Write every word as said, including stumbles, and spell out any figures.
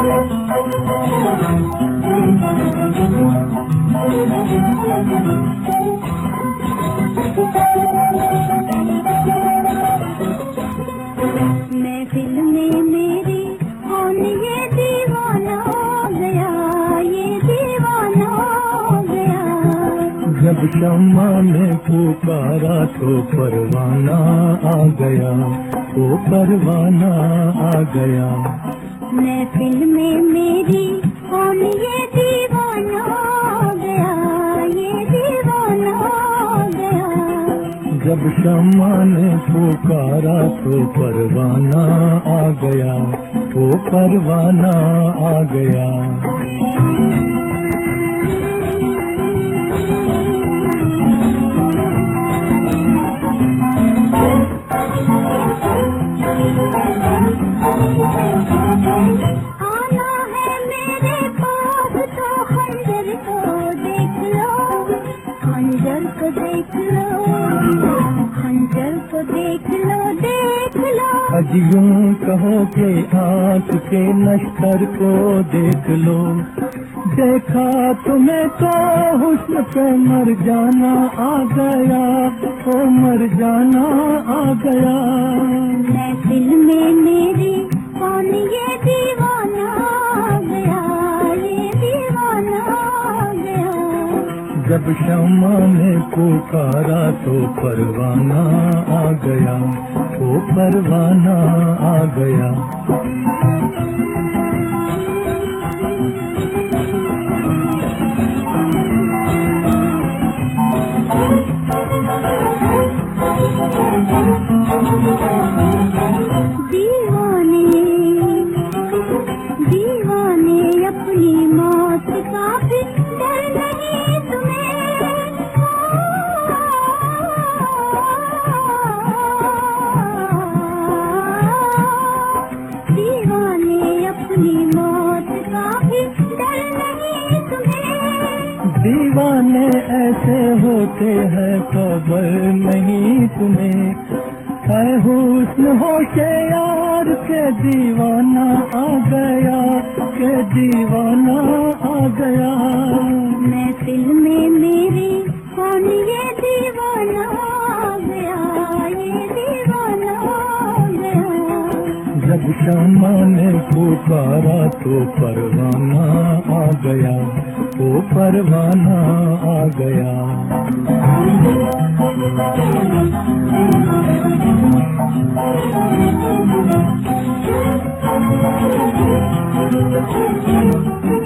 महफिल में मेरी कौन ये दीवाना हो गया, ये दीवाना हो गया। जब शम्मा ने पुकारा तो परवाना आ गया, तो परवाना आ गया। महफिल में मेरी कौन ये दीवाना हो गया, ये दीवाना हो गया। जब शम्मा ने पुकारा तो परवाना आ गया, तो परवाना आ गया। आना है मेरे पास तो खंजर को देख लो, खंजर को देख लो, खंजर को देख लो, देख लो। अज यूं कहो के आँख के नश्तर को देख लो। देखा तुम्हें तो हुस्न पे मर जाना आ गया, ओ मर जाना आ गया। महफिल में मेरी कौन ये दीवाना आ गया, ये दीवाना आ गया। जब शम्मा ने पुकारा तो परवाना आ गया, तो परवाना आ गया। दीवाने दीवाने अपनी मौत का भी डर नहीं तुम्हें। दीवाने अपनी मौत का भी डर नहीं तुम्हें। दीवाने ऐसे होते हैं खबर नहीं तुम्हें। है हुस्न होशे यार के दीवाना आ गया, के दीवाना आ गया। महफिल में मेरी कौन ये दीवाना आ गया, ये दीवाना आ गया। जब शम्मा ने पुकारा तो परवाना आ गया, तो परवाना आ गया। Thank you.